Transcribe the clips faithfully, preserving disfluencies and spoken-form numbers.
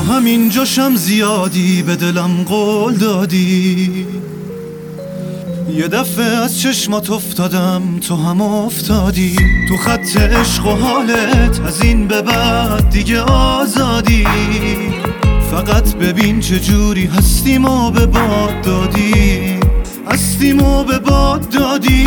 همین جاشم زیادی به دلم قول دادی، یه دفعه از چشمات افتادم تو هم افتادی، تو خط عشق و حالت از این به بعد دیگه آزادی، فقط ببین چجوری هستیم و به باد دادی، هستیم و به باد دادی.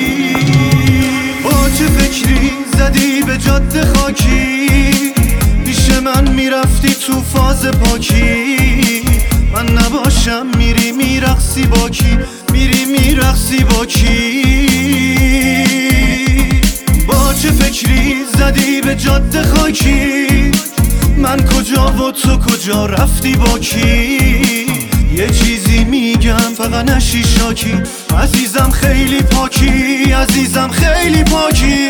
با چه فکری زدی به جاده خاکی، پیش من میرفتی تو فاز پاکی، من نباشم میری میرقصی با کی، میری میرقصی با کی. با چه فکری زدی به جاده خاکی، من کجا و تو کجا رفتی با کی. یه چیزی میگم فقط نشی شاکی، عزیزم خیلی پاکی، عزیزم خیلی پاکی.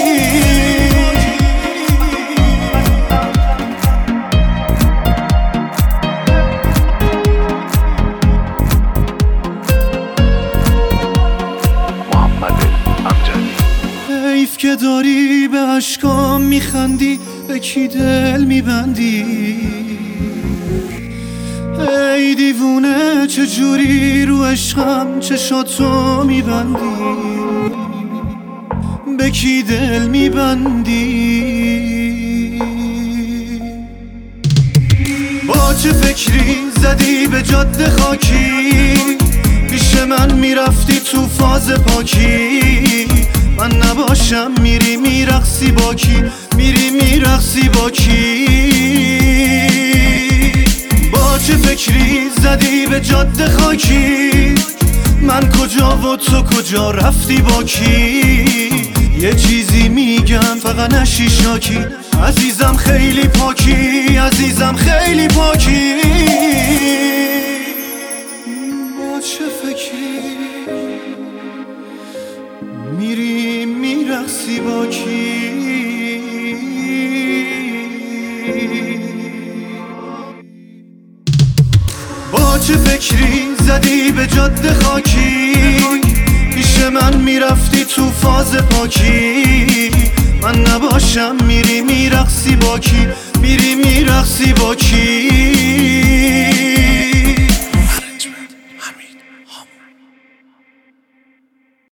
حیف که داری به عشقام میخندی، به کی دل میبندی. ای دیوونه چجوری رو عشقم چشاتو میبندی، به کی دل میبندی. با چه فکری زدی به جاده خاکی، پیش من میرفتی تو فاز پاکی، من نباشم میری میرقصی با کی، میری میرقصی با کی. با چه فکری زدی به جاده خاکی، من کجا و تو کجا رفتی با کی. یه چیزی میگم فقط نشی شاکی، عزیزم خیلی پاکی، عزیزم خیلی پاکی. با چه فکری میری میرقصی با کی. با چه فکری زدی به جاده خاکی، پیش من میرفتی تو فاز پاکی، من نباشم میری میرقصی با کی، میری میرقصی با کی.